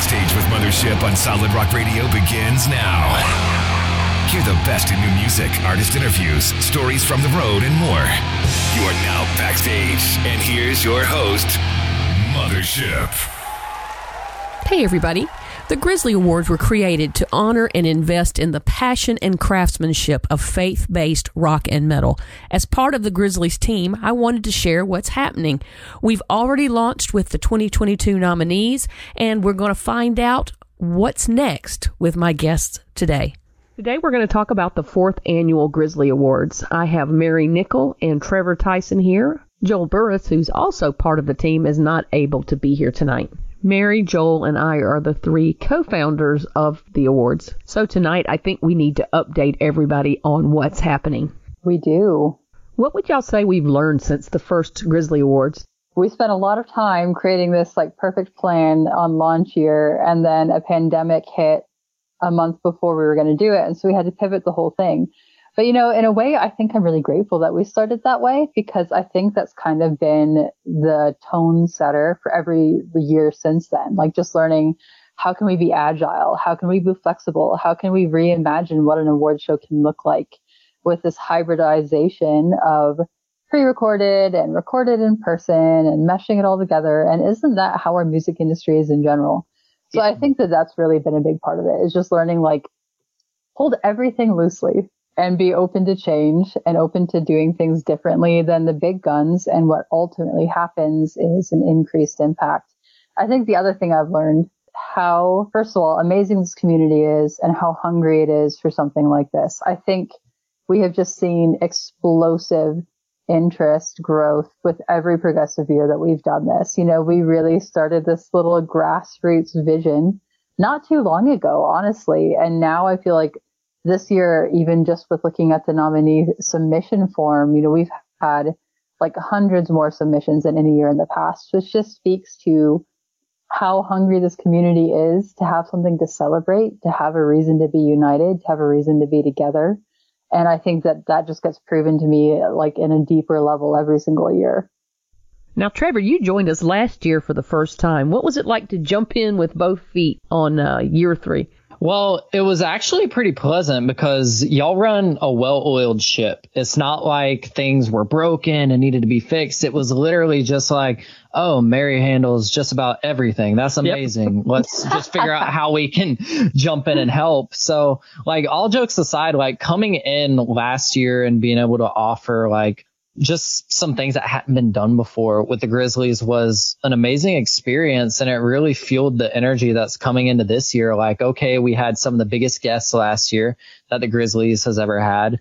Backstage with Mothership on Solid Rock Radio begins now. Hear the best in new music, artist interviews, stories from the road, and more. You are now backstage, and here's your host, Mothership. Hey, everybody. The Grizzly Awards were created to honor and invest in the passion and craftsmanship of faith-based rock and metal. As part of the Grizzlies team, I wanted to share what's happening. We've already launched with the 2022 nominees, and we're going to find out what's next with my guests today. Today we're going to talk about the 4th Annual Grizzly Awards. I have Mary Nickel and Trevor Tyson here. Joel Burris, who's also part of the team, is not able to be here tonight. Mary, Joel, and I are the 3 co-founders of the awards. So tonight, I think we need to update everybody on what's happening. We do. What would y'all say we've learned since the first Grizzly Awards? We spent a lot of time creating this perfect plan on launch year, and then a pandemic hit a month before we were going to do it. And so we had to pivot the whole thing. But, in a way, I think I'm really grateful that we started that way, because I think that's kind of been the tone setter for every year since then. Just learning, how can we be agile? How can we be flexible? How can we reimagine what an award show can look like with this hybridization of pre-recorded and recorded in person and meshing it all together? And isn't that how our music industry is in general? So I think that that's really been a big part of it, is just learning, hold everything loosely and be open to change and open to doing things differently than the big guns. And what ultimately happens is an increased impact. I think the other thing I've learned, how, first of all, amazing this community is and how hungry it is for something like this. I think we have just seen explosive interest growth with every progressive year that we've done this. We really started this little grassroots vision not too long ago, honestly. And now I feel like this year, even just with looking at the nominee submission form, we've had hundreds more submissions than any year in the past, which just speaks to how hungry this community is to have something to celebrate, to have a reason to be united, to have a reason to be together. And I think that just gets proven to me in a deeper level every single year. Now, Trevor, you joined us last year for the first time. What was it like to jump in with both feet on year 3? Well, it was actually pretty pleasant because y'all run a well-oiled ship. It's not like things were broken and needed to be fixed. It was literally just oh, Mary handles just about everything. That's amazing. Yep. Let's just figure out how we can jump in and help. So, all jokes aside, coming in last year and being able to offer, just some things that hadn't been done before with the Grizzlies was an amazing experience. And it really fueled the energy that's coming into this year. Okay, we had some of the biggest guests last year that the Grizzlies has ever had.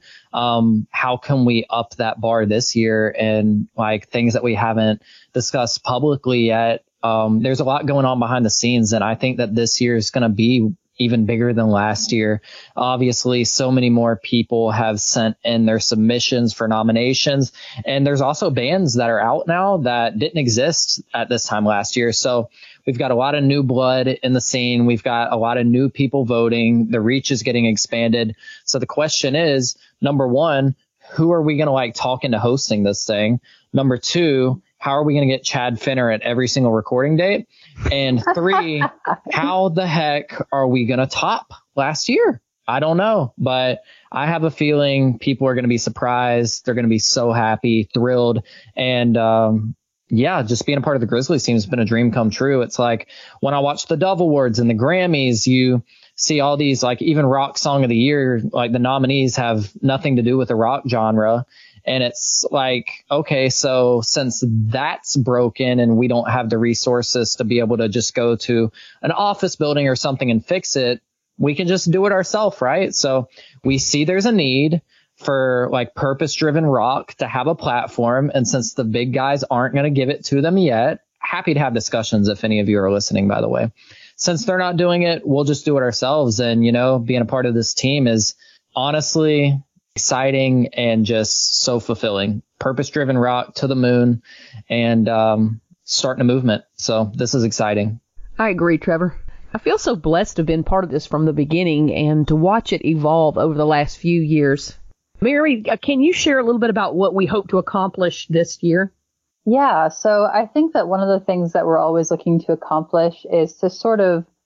How can we up that bar this year? And things that we haven't discussed publicly yet. There's a lot going on behind the scenes. And I think that this year is going to be even bigger than last year. Obviously, so many more people have sent in their submissions for nominations. And there's also bands that are out now that didn't exist at this time last year. So we've got a lot of new blood in the scene. We've got a lot of new people voting. The reach is getting expanded. So the question is, number one, who are we going to talk into hosting this thing? Number two, how are we going to get Chad Finner at every single recording date? And 3, how the heck are we going to top last year? I don't know, but I have a feeling people are going to be surprised. They're going to be so happy, thrilled. And, just being a part of the Grizzlies team has been a dream come true. It's when I watch the Dove Awards and the Grammys, you see all these, even rock song of the year, the nominees have nothing to do with the rock genre. And it's okay, so since that's broken and we don't have the resources to be able to just go to an office building or something and fix it, we can just do it ourselves, right? So we see there's a need for purpose-driven rock to have a platform. And since the big guys aren't going to give it to them yet, happy to have discussions if any of you are listening, by the way. Since they're not doing it, we'll just do it ourselves. And, being a part of this team is honestly exciting and just so fulfilling. Purpose-driven rock to the moon and starting a movement. So this is exciting. I agree, Trevor. I feel so blessed to have been part of this from the beginning and to watch it evolve over the last few years. Mary, can you share a little bit about what we hope to accomplish this year? Yeah, so I think that one of the things that we're always looking to accomplish is to sort of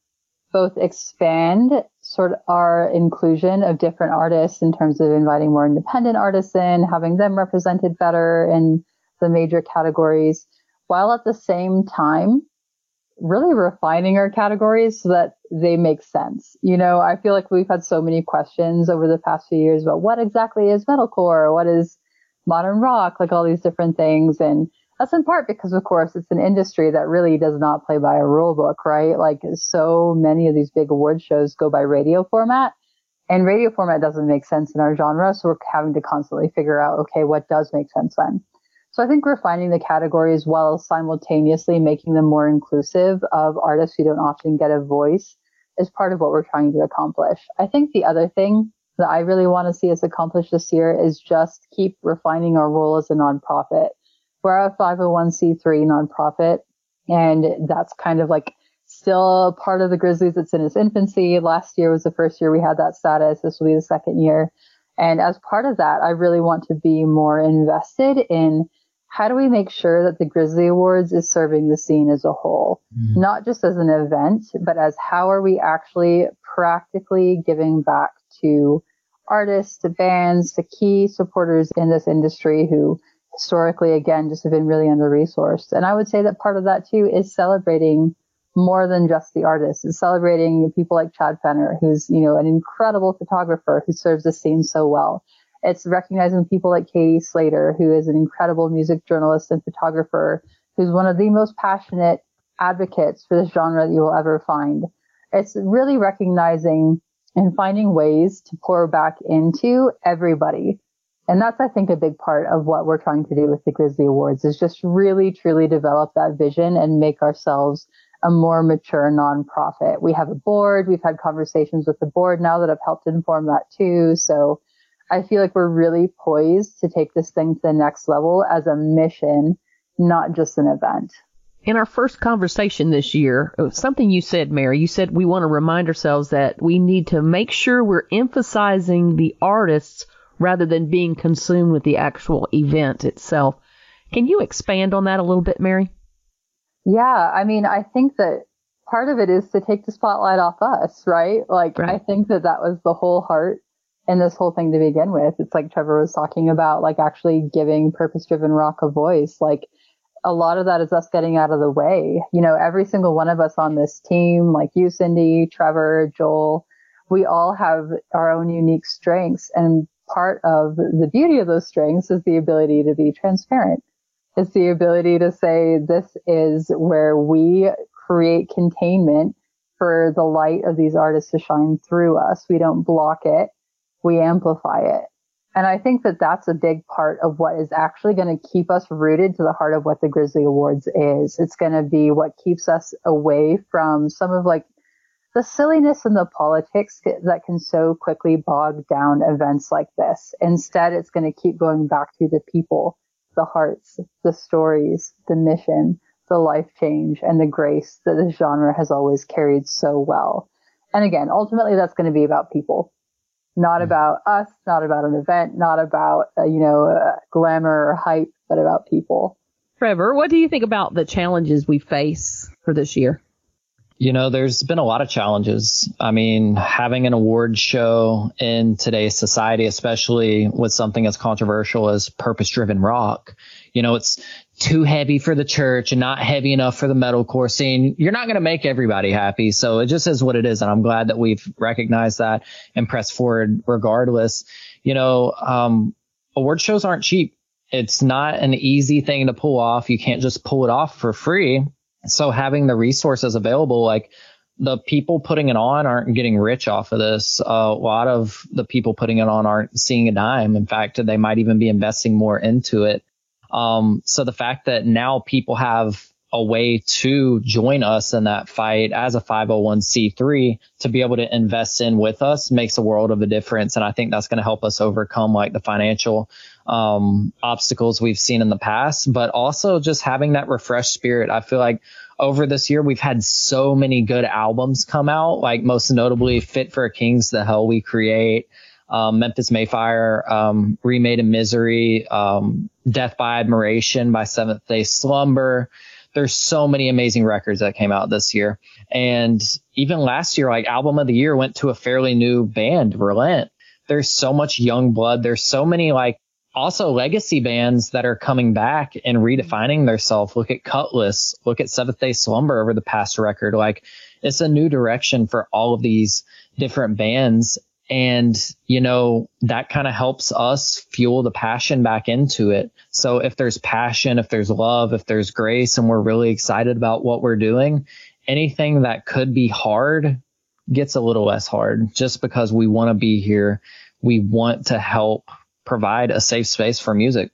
both expand sort of our inclusion of different artists in terms of inviting more independent artists in, having them represented better in the major categories, while at the same time really refining our categories so that they make sense. You know, I feel like we've had so many questions over the past few years about what exactly is metalcore, what is modern rock, like all these different things. And that's in part because, of course, it's an industry that really does not play by a rule book, right? Like so many of these big award shows go by radio format, and radio format doesn't make sense in our genre. So we're having to constantly figure out, okay, what does make sense then? So I think refining the categories while simultaneously making them more inclusive of artists who don't often get a voice is part of what we're trying to accomplish. I think the other thing that I really want to see us accomplish this year is just keep refining our role as a nonprofit. We're a 501c3 nonprofit, and that's kind of like still part of the Grizzlies. It's in its infancy. Last year was the first year we had that status. This will be the second year. And as part of that, I really want to be more invested in how do we make sure that the Grizzly Awards is serving the scene as a whole, not just as an event, but as how are we actually practically giving back to artists, to bands, to key supporters in this industry who historically, again, just have been really under-resourced. And I would say that part of that, too, is celebrating more than just the artists. It's celebrating people like Chad Fenner, who's, you know, an incredible photographer who serves the scene so well. It's recognizing people like Katie Slater, who is an incredible music journalist and photographer, who's one of the most passionate advocates for this genre that you will ever find. It's really recognizing and finding ways to pour back into everybody. And that's, I think, a big part of what we're trying to do with the Grizzly Awards is just really, truly develop that vision and make ourselves a more mature nonprofit. We have a board. We've had conversations with the board now that have helped inform that too. So I feel like we're really poised to take this thing to the next level as a mission, not just an event. In our first conversation this year, something you said, Mary, you said we want to remind ourselves that we need to make sure we're emphasizing the artists rather than being consumed with the actual event itself. Can you expand on that a little bit, Mary? Yeah, I mean, I think that part of it is to take the spotlight off us, right? Like, right. I think that was the whole heart in this whole thing to begin with. It's like Trevor was talking about, like actually giving purpose-driven rock a voice. Like a lot of that is us getting out of the way. You know, every single one of us on this team, like you, Cindy, Trevor, Joel, we all have our own unique strengths. And part of the beauty of those strengths is the ability to be transparent. It's the ability to say this is where we create containment for the light of these artists to shine through us. We don't block it. We amplify it. And I think that that's a big part of what is actually going to keep us rooted to the heart of what the Grizzly Awards is. It's going to be what keeps us away from some of like the silliness and the politics that can so quickly bog down events like this. Instead, it's going to keep going back to the people, the hearts, the stories, the mission, the life change, and the grace that this genre has always carried so well. And again, ultimately, that's going to be about people. Not about us, not about an event, not about, glamour or hype, but about people. Trevor, what do you think about the challenges we face for this year? You know, there's been a lot of challenges. I mean, having an award show in today's society, especially with something as controversial as purpose-driven rock, you know, it's too heavy for the church and not heavy enough for the metalcore scene. You're not going to make everybody happy. So it just is what it is. And I'm glad that we've recognized that and pressed forward regardless. You know, award shows aren't cheap. It's not an easy thing to pull off. You can't just pull it off for free. So having the resources available, like the people putting it on aren't getting rich off of this. A lot of the people putting it on aren't seeing a dime. In fact, they might even be investing more into it. So the fact that now people have a way to join us in that fight as a 501c3 to be able to invest in with us makes a world of a difference. And I think that's going to help us overcome like the financial obstacles we've seen in the past, but also just having that refreshed spirit. I feel like over this year, we've had so many good albums come out, like most notably Fit for a King's The Hell We Create, Memphis Mayfire, Remade in Misery, Death by Admiration by Seventh Day Slumber. There's so many amazing records that came out this year. And even last year, like album of the year went to a fairly new band, Relent. There's so much young blood. There's so many like also legacy bands that are coming back and redefining themselves. Look at Cutlass, look at Seventh Day Slumber over the past record. Like it's a new direction for all of these different bands. And, you know, that kind of helps us fuel the passion back into it. So if there's passion, if there's love, if there's grace, and we're really excited about what we're doing, anything that could be hard gets a little less hard just because we want to be here. We want to help provide a safe space for music.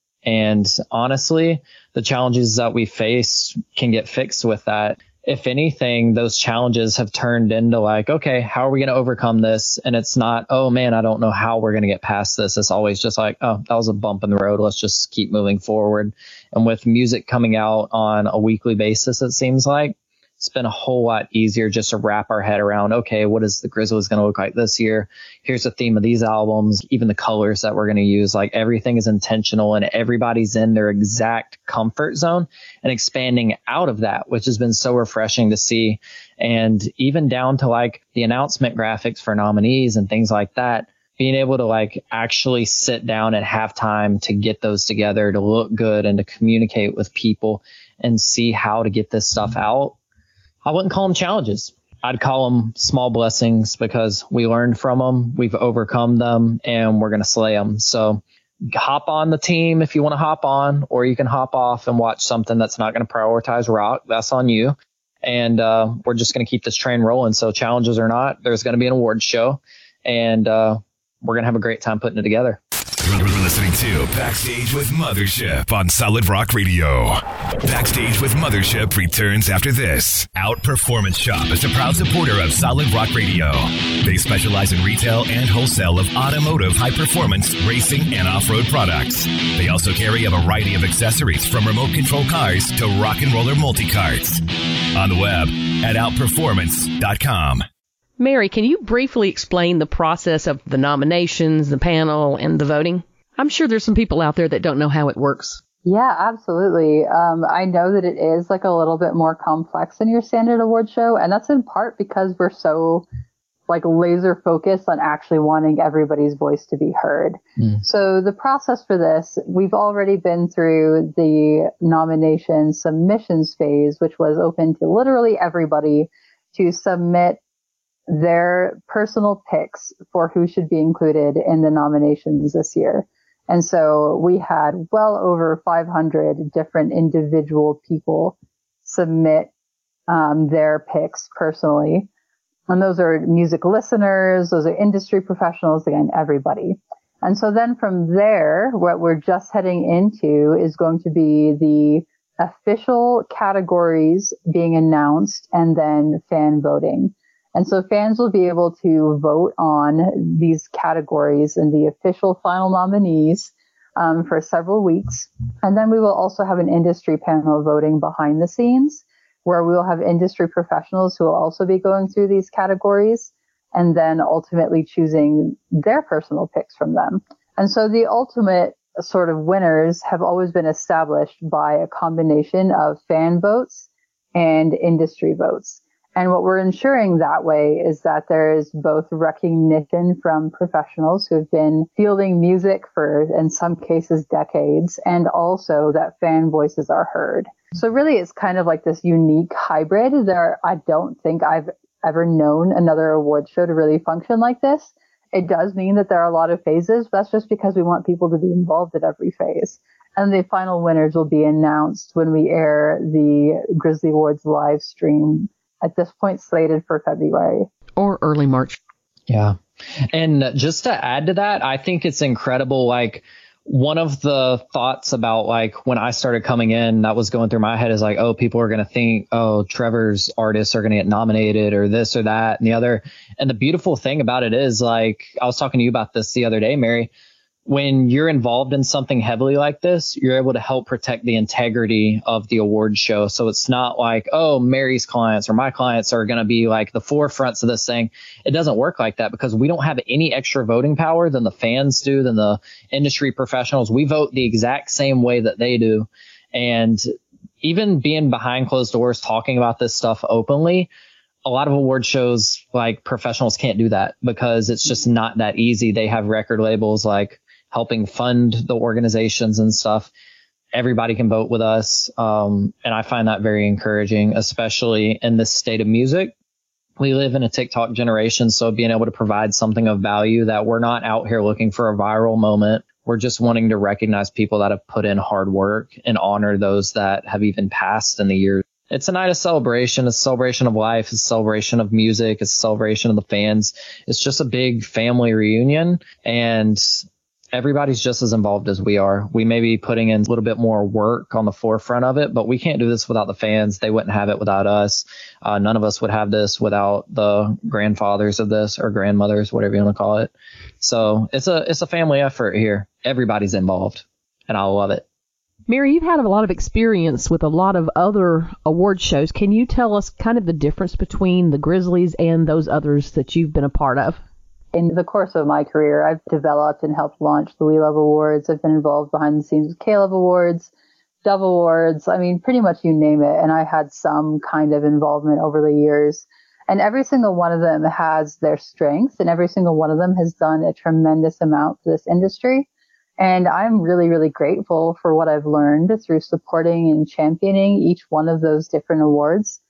And honestly, the challenges that we face can get fixed with that. If anything, those challenges have turned into like, okay, how are we going to overcome this? And it's not, oh man, I don't know how we're going to get past this. It's always just like, oh, that was a bump in the road. Let's just keep moving forward. And with music coming out on a weekly basis, it seems like it's been a whole lot easier just to wrap our head around, okay, what is the Grizzlies going to look like this year? Here's the theme of these albums, even the colors that we're going to use. Like everything is intentional and everybody's in their exact comfort zone and expanding out of that, which has been so refreshing to see. And even down to like the announcement graphics for nominees and things like that, being able to like actually sit down and have time to get those together, to look good and to communicate with people and see how to get this stuff out. I wouldn't call them challenges. I'd call them small blessings because we learned from them, we've overcome them, and we're going to slay them. So hop on the team if you want to hop on, or you can hop off and watch something that's not going to prioritize rock. That's on you. And we're just going to keep this train rolling. So challenges or not, there's going to be an awards show, and we're going to have a great time putting it together. You're listening to Backstage with Mothership on Solid Rock Radio. Backstage with Mothership returns after this. Outperformance Shop is a proud supporter of Solid Rock Radio. They specialize in retail and wholesale of automotive high-performance racing and off-road products. They also carry a variety of accessories from remote control cars to rock and roller multi-carts. On the web at outperformance.com. Mary, can you briefly explain the process of the nominations, the panel, and the voting? I'm sure there's some people out there that don't know how it works. Yeah, absolutely. I know that it is like a little bit more complex than your standard award show, and that's in part because we're so like laser focused on actually wanting everybody's voice to be heard. So the process for this, we've already been through the nomination submissions phase, which was open to literally everybody to submit their personal picks for who should be included in the nominations this year. And so we had well over 500 different individual people submit their picks personally. And those are music listeners, those are industry professionals, again, everybody. And so then from there, what we're just heading into is going to be the official categories being announced and then fan voting. And so fans will be able to vote on these categories and the official final nominees for several weeks. And then we will also have an industry panel voting behind the scenes where we will have industry professionals who will also be going through these categories and then ultimately choosing their personal picks from them. And so the ultimate sort of winners have always been established by a combination of fan votes and industry votes. And what we're ensuring that way is that there is both recognition from professionals who have been fielding music for, in some cases, decades, and also that fan voices are heard. So really, it's kind of like this unique hybrid. I don't think I've ever known another award show to really function like this. It does mean that there are a lot of phases, but that's just because we want people to be involved at every phase. And the final winners will be announced when we air the Grizzly Awards live stream, at this point slated for February. Or early March. Yeah. And just to add to that, I think it's incredible. Like one of the thoughts about like when I started coming in that was going through my head is like, oh, people are going to think, oh, Trevor's artists are going to get nominated or this or that and the other. And the beautiful thing about it is like, I was talking to you about this the other day, Mary. When you're involved in something heavily like this, you're able to help protect the integrity of the award show. So it's not like, oh, Mary's clients or my clients are going to be like the forefronts of this thing. It doesn't work like that because we don't have any extra voting power than the fans do, than the industry professionals. We vote the exact same way that they do. And even being behind closed doors, talking about this stuff openly, a lot of award shows, like, professionals can't do that because it's just not that easy. They have record labels like helping fund the organizations and stuff. Everybody can vote with us. And I find that very encouraging, especially in this state of music. We live in a TikTok generation, so being able to provide something of value, that we're not out here looking for a viral moment. We're just wanting to recognize people that have put in hard work and honor those that have even passed in the years. It's a night of celebration. It's a celebration of life. It's a celebration of music. It's a celebration of the fans. It's just a big family reunion, and everybody's just as involved as we are. We may be putting in a little bit more work on the forefront of it, but we can't do this without the fans. They wouldn't have it without us. None of us would have this without the grandfathers of this, or grandmothers, whatever you want to call it. So it's a family effort here. Everybody's involved, and I love it. Mary, you've had a lot of experience with a lot of other award shows. Can you tell us kind of the difference between the Grizzlies and those others that you've been a part of? In the course of my career, I've developed and helped launch the We Love Awards. I've been involved behind the scenes with K-Love Awards, Dove Awards. I mean, pretty much you name it. And I had some kind of involvement over the years. And every single one of them has their strengths, and every single one of them has done a tremendous amount for this industry. And I'm really, really grateful for what I've learned through supporting and championing each one of those different awards.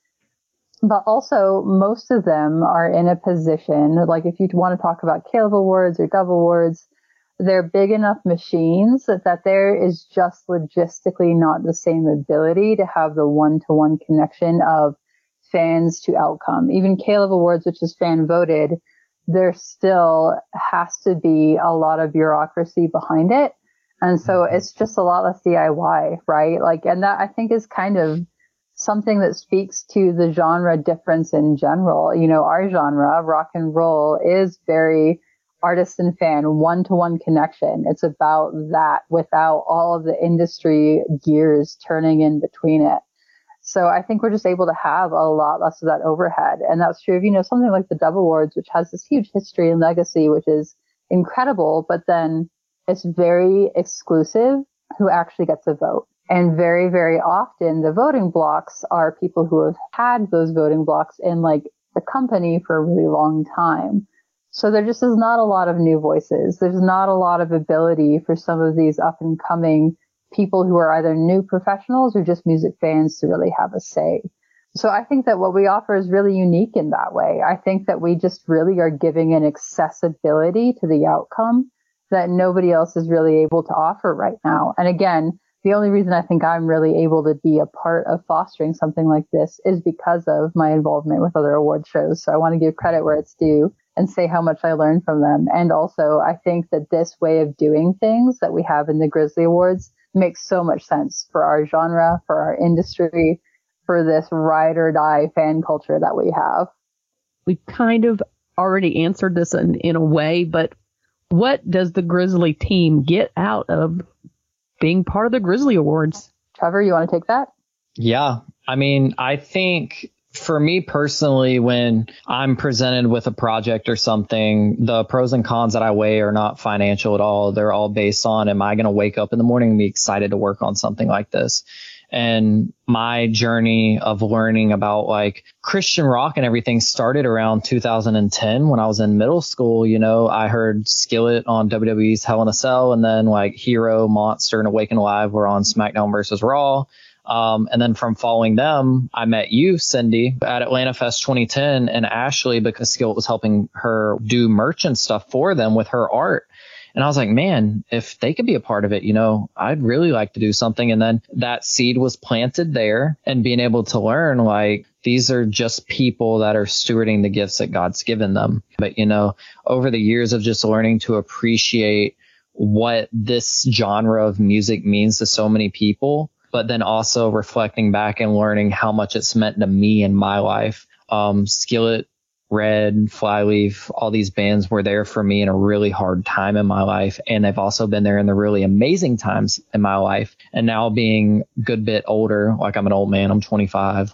But also, most of them are in a position, like if you want to talk about K-Love Awards or Dove Awards, they're big enough machines that there is just logistically not the same ability to have the one-to-one connection of fans to outcome. Even K-Love Awards, which is fan voted, there still has to be a lot of bureaucracy behind it. And so it's just a lot less DIY, right? Like, and that I think is kind of something that speaks to the genre difference in general. You know, our genre, rock and roll, is very artist and fan, one-to-one connection. It's about that without all of the industry gears turning in between it. So I think we're just able to have a lot less of that overhead. And that's true of, you know, something like the Dove Awards, which has this huge history and legacy, which is incredible, but then it's very exclusive who actually gets a vote. And very, very often the voting blocks are people who have had those voting blocks in like the company for a really long time. So there just is not a lot of new voices. There's not a lot of ability for some of these up and coming people who are either new professionals or just music fans to really have a say. So I think that what we offer is really unique in that way. I think that we just really are giving an accessibility to the outcome that nobody else is really able to offer right now. And again, the only reason I think I'm really able to be a part of fostering something like this is because of my involvement with other award shows. So I want to give credit where it's due and say how much I learned from them. And also, I think that this way of doing things that we have in the Grizzly Awards makes so much sense for our genre, for our industry, for this ride or die fan culture that we have. We've kind of already answered this in a way, but what does the Grizzly team get out of being part of the Grizzly Awards? Trevor, you want to take that? Yeah. I mean, I think for me personally, when I'm presented with a project or something, the pros and cons that I weigh are not financial at all. They're all based on, am I going to wake up in the morning and be excited to work on something like this? And my journey of learning about like Christian rock and everything started around 2010 when I was in middle school. You know, I heard Skillet on WWE's Hell in a Cell, and then like Hero, Monster, and Awaken Alive were on SmackDown versus Raw. And then from following them, I met you, Cindy, at Atlanta Fest 2010, and Ashley, because Skillet was helping her do merch and stuff for them with her art. And I was like, man, if they could be a part of it, you know, I'd really like to do something. And then that seed was planted there, and being able to learn, like, these are just people that are stewarding the gifts that God's given them. But, you know, over the years of just learning to appreciate what this genre of music means to so many people, but then also reflecting back and learning how much it's meant to me in my life. Skillet, Red, Flyleaf, all these bands were there for me in a really hard time in my life. And they've also been there in the really amazing times in my life. And now being a good bit older, like I'm an old man, I'm 25,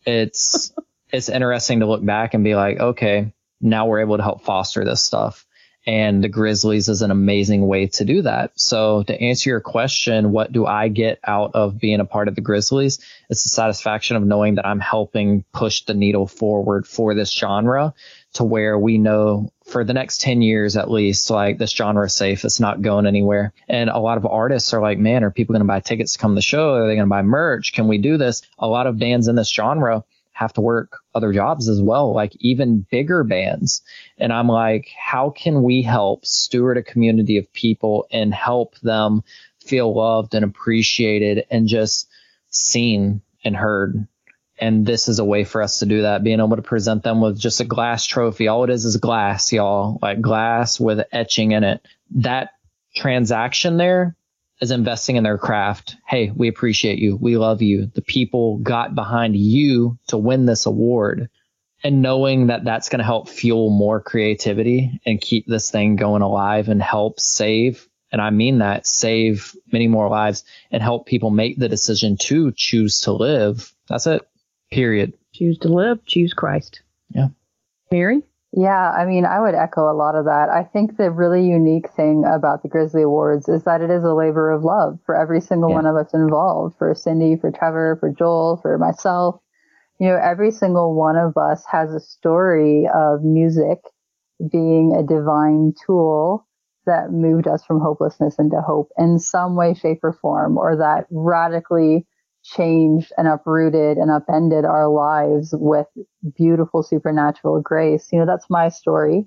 it's interesting to look back and be like, okay, now we're able to help foster this stuff. And the Grizzlies is an amazing way to do that. So to answer your question, what do I get out of being a part of the Grizzlies? It's the satisfaction of knowing that I'm helping push the needle forward for this genre to where we know for the next 10 years, at least, like this genre is safe. It's not going anywhere. And a lot of artists are like, man, are people going to buy tickets to come to the show? Are they going to buy merch? Can we do this? A lot of bands in this genre have to work other jobs as well, like even bigger bands. And I'm like, how can we help steward a community of people and help them feel loved and appreciated and just seen and heard? And this is a way for us to do that, being able to present them with just a glass trophy. All it is glass, y'all, like glass with etching in it. That transaction there is investing in their craft. Hey, we appreciate you. We love you. The people got behind you to win this award. And knowing that that's going to help fuel more creativity and keep this thing going alive and help save, and I mean that, save many more lives and help people make the decision to choose to live. That's it. Period. Choose to live, choose Christ. Yeah. Mary? Yeah, I mean, I would echo a lot of that. I think the really unique thing about the Grizzly Awards is that it is a labor of love for every single one of us involved, for Cindy, for Trevor, for Joel, for myself. You know, every single one of us has a story of music being a divine tool that moved us from hopelessness into hope in some way, shape, or form, or that radically changed and uprooted and upended our lives with beautiful supernatural grace. You know, that's my story.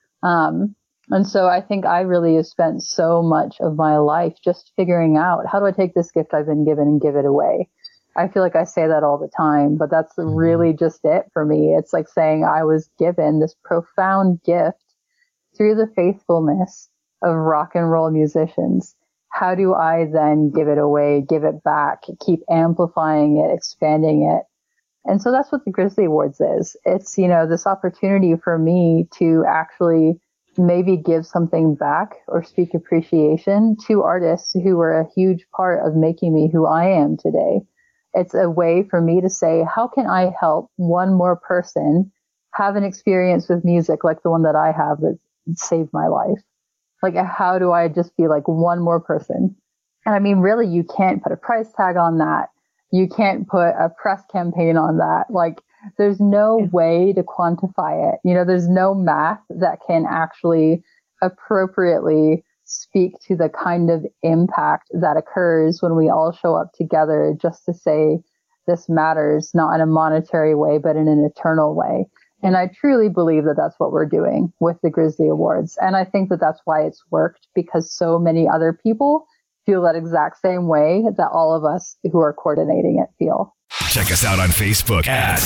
And so I think I really have spent so much of my life just figuring out, how do I take this gift I've been given and give it away? I feel like I say that all the time, but that's really just it for me. It's like saying I was given this profound gift through the faithfulness of rock and roll musicians. How do I then give it away, give it back, keep amplifying it, expanding it? And so that's what the Grizzly Awards is. It's, you know, this opportunity for me to actually maybe give something back or speak appreciation to artists who were a huge part of making me who I am today. It's a way for me to say, how can I help one more person have an experience with music like the one that I have that saved my life? Like, how do I just be like one more person? And I mean, really, you can't put a price tag on that. You can't put a press campaign on that. Like, there's no way to quantify it. You know, there's no math that can actually appropriately speak to the kind of impact that occurs when we all show up together just to say this matters, not in a monetary way, but in an eternal way. And I truly believe that that's what we're doing with the Grizzly Awards. And I think that that's why it's worked, because so many other people feel that exact same way that all of us who are coordinating it feel. Check us out on Facebook at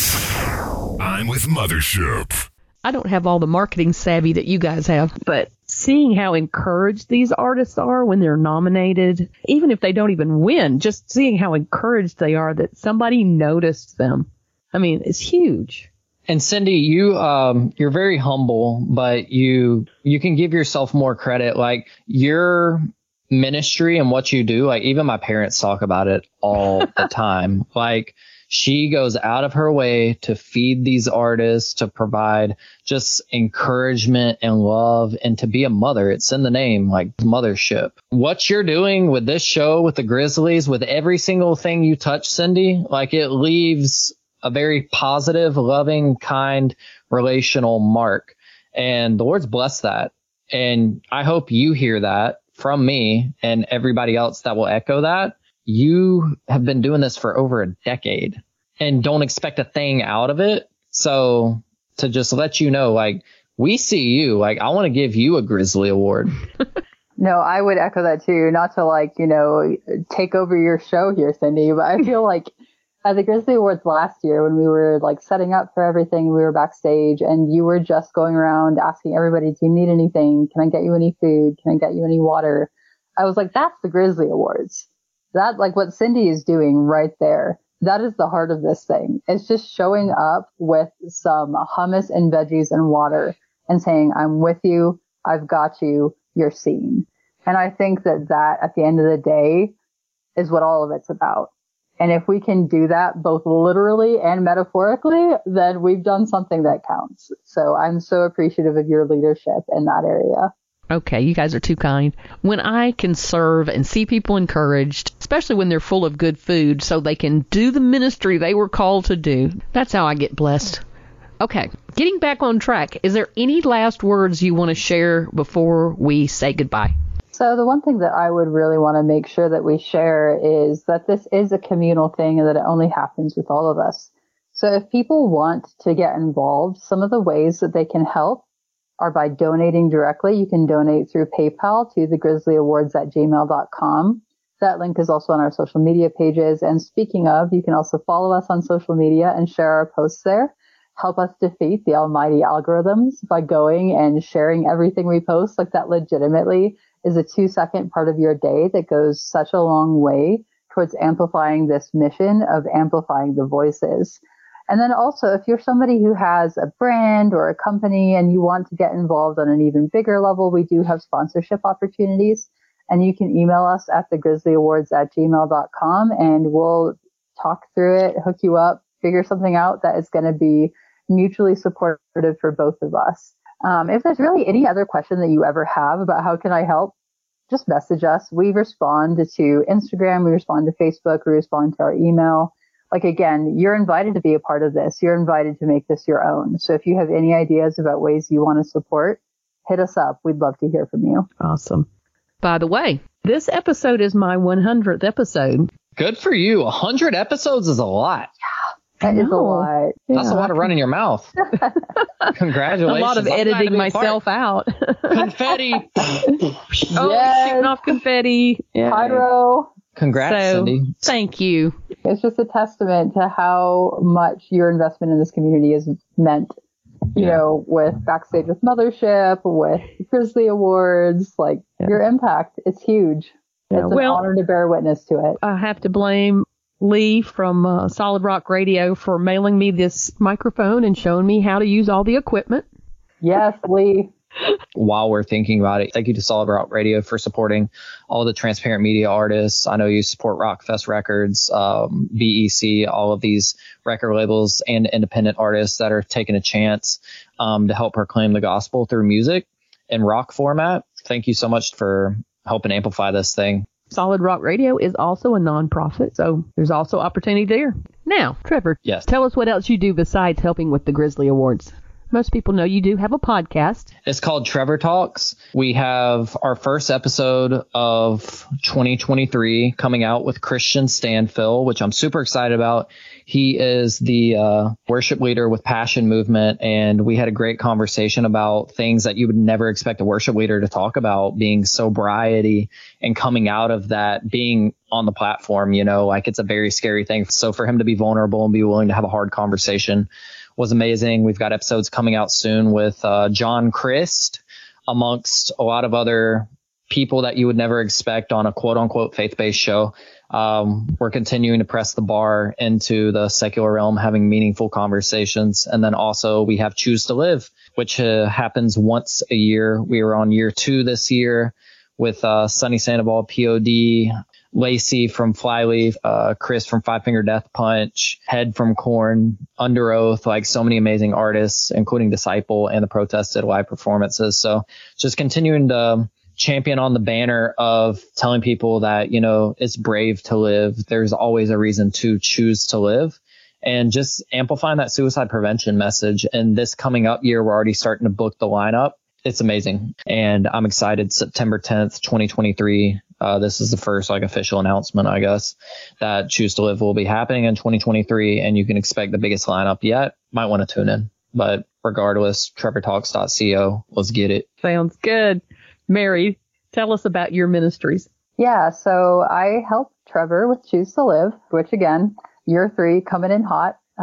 I'm with Mothership. I don't have all the marketing savvy that you guys have, but seeing how encouraged these artists are when they're nominated, even if they don't even win, just seeing how encouraged they are that somebody noticed them. I mean, it's huge. And Cindy, you're very humble, but you can give yourself more credit. Like, your ministry and what you do, like, even my parents talk about it all the time. Like, she goes out of her way to feed these artists, to provide just encouragement and love, and to be a mother. It's in the name, like mothership. What you're doing with this show, with the Grizzlies, with every single thing you touch, Cindy, like, it leaves a very positive, loving, kind, relational mark. And the Lord's blessed that. And I hope you hear that from me and everybody else that will echo that. You have been doing this for over a decade and don't expect a thing out of it. So to just let you know, like, we see you. Like, I want to give you a Grizzly Award. No, I would echo that too. Not to, like, you know, take over your show here, Cindy, but I feel like at the Grizzly Awards last year, when we were like setting up for everything, we were backstage and you were just going around asking everybody, do you need anything? Can I get you any food? Can I get you any water? I was like, that's the Grizzly Awards. That, like, what Cindy is doing right there, that is the heart of this thing. It's just showing up with some hummus and veggies and water and saying, I'm with you. I've got you. You're seen. And I think that at the end of the day is what all of it's about. And if we can do that both literally and metaphorically, then we've done something that counts. So I'm so appreciative of your leadership in that area. Okay, you guys are too kind. When I can serve and see people encouraged, especially when they're full of good food, so they can do the ministry they were called to do, that's how I get blessed. Okay, getting back on track, is there any last words you want to share before we say goodbye? So the one thing that I would really want to make sure that we share is that this is a communal thing and that it only happens with all of us. So if people want to get involved, some of the ways that they can help are by donating directly. You can donate through PayPal to thegrizzlyawards@gmail.com. That link is also on our social media pages. And speaking of, you can also follow us on social media and share our posts there. Help us defeat the almighty algorithms by going and sharing everything we post. Like, that legitimately is a 2-second part of your day that goes such a long way towards amplifying this mission of amplifying the voices. And then also, if you're somebody who has a brand or a company and you want to get involved on an even bigger level, we do have sponsorship opportunities. And you can email us at thegrizzlyawards@gmail.com and we'll talk through it, hook you up, figure something out that is going to be mutually supportive for both of us. If there's really any other question that you ever have about how can I help, just message us. We respond to Instagram, we respond to Facebook, we respond to our email. Like, again, you're invited to be a part of this. You're invited to make this your own. So if you have any ideas about ways you want to support, hit us up. We'd love to hear from you. Awesome. By the way, this episode is my 100th episode. Good for you. 100 episodes is a lot. That is a lot. That's a lot of running your mouth. Congratulations. A lot of editing myself out. Confetti. Shooting off confetti. Yeah. Pyro. Congrats, Cindy. Thank you. It's just a testament to how much your investment in this community has meant, you know, with Backstage with Mothership, with Grizzly Awards, like your impact. It's huge. It's an honor to bear witness to it. I have to blame Lee from Solid Rock Radio for mailing me this microphone and showing me how to use all the equipment. Yes, Lee. While we're thinking about it, thank you to Solid Rock Radio for supporting all the Transparent Media artists. I know you support Rockfest Records, BEC, all of these record labels and independent artists that are taking a chance to help proclaim the gospel through music and rock format. Thank you so much for helping amplify this thing. Solid Rock Radio is also a nonprofit, so there's also opportunity there. Now, Trevor, tell us what else you do besides helping with the Grizzly Awards. Most people know you do have a podcast. It's called Trevor Talks. We have our first episode of 2023 coming out with Christian Stanfill, which I'm super excited about. He is the worship leader with Passion Movement, and we had a great conversation about things that you would never expect a worship leader to talk about, being sobriety and coming out of that, being on the platform, you know, like it's a very scary thing. So for him to be vulnerable and be willing to have a hard conversation was amazing. We've got episodes coming out soon with John Christ, amongst a lot of other people that you would never expect on a quote unquote faith-based show. We're continuing to press the bar into the secular realm, having meaningful conversations. And then also we have Choose to Live, which happens once a year. We were on year 2 this year with Sunny Sandoval, POD, Lacey from Flyleaf, Chris from Five Finger Death Punch, Head from Korn, Under Oath, like so many amazing artists, including Disciple and the Protested live performances. So just continuing to champion on the banner of telling people that, you know, it's brave to live. There's always a reason to choose to live, and just amplifying that suicide prevention message. And this coming up year, we're already starting to book the lineup. It's amazing. And I'm excited. September 10th, 2023. This is the first official announcement, I guess, that Choose to Live will be happening in 2023. And you can expect the biggest lineup yet. Might want to tune in. But regardless, trevortalks.co. Let's get it. Sounds good. Mary, tell us about your ministries. Yeah, so I help Trevor with Choose to Live, which again, year 3 coming in hot. I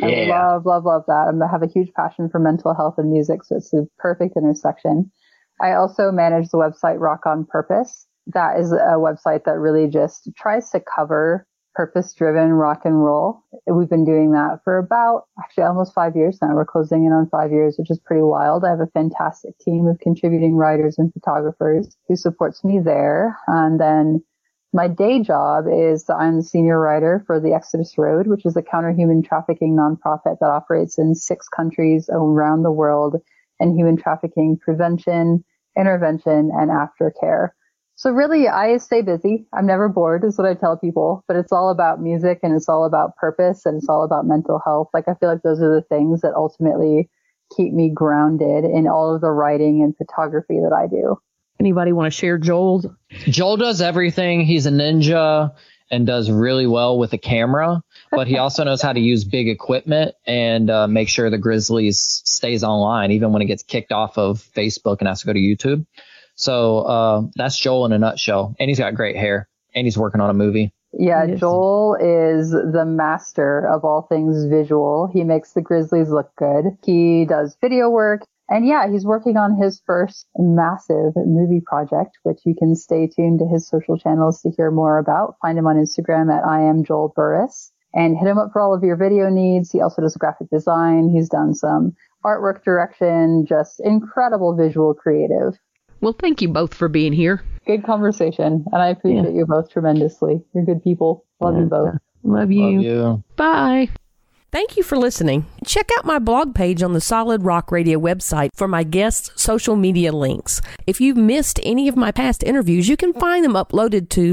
love that. I have a huge passion for mental health and music, so it's the perfect intersection. I also manage the website Rock on Purpose. That is a website that really just tries to cover purpose-driven rock and roll. We've been doing that for about almost 5 years now. We're closing in on 5 years, which is pretty wild. I have a fantastic team of contributing writers and photographers who supports me there. And then My day job is I'm the senior writer for the Exodus Road, which is a counter-human trafficking nonprofit that operates in 6 countries around the world in human trafficking prevention, intervention, and aftercare. So really, I stay busy. I'm never bored is what I tell people, but it's all about music and it's all about purpose and it's all about mental health. Like, I feel like those are the things that ultimately keep me grounded in all of the writing and photography that I do. Anybody want to share Joel's? Joel does everything. He's a ninja and does really well with a camera, but he also knows how to use big equipment and make sure the Grizzlies stays online, even when it gets kicked off of Facebook and has to go to YouTube. So that's Joel in a nutshell. And he's got great hair and he's working on a movie. Yeah, Joel is the master of all things visual. He makes the Grizzlies look good. He does video work. And yeah, he's working on his first massive movie project, which you can stay tuned to his social channels to hear more about. Find him on Instagram at I am Joel Burris and hit him up for all of your video needs. He also does graphic design. He's done some artwork direction, just incredible visual creative. Well, thank you both for being here. Good conversation. And I appreciate you both tremendously. You're good people. Love you both. Love you. Love you. Bye. Thank you for listening. Check out my blog page on the Solid Rock Radio website for my guests' social media links. If you've missed any of my past interviews, you can find them uploaded to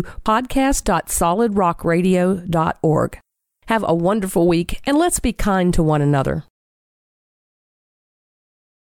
podcast.solidrockradio.org. Have a wonderful week, and let's be kind to one another.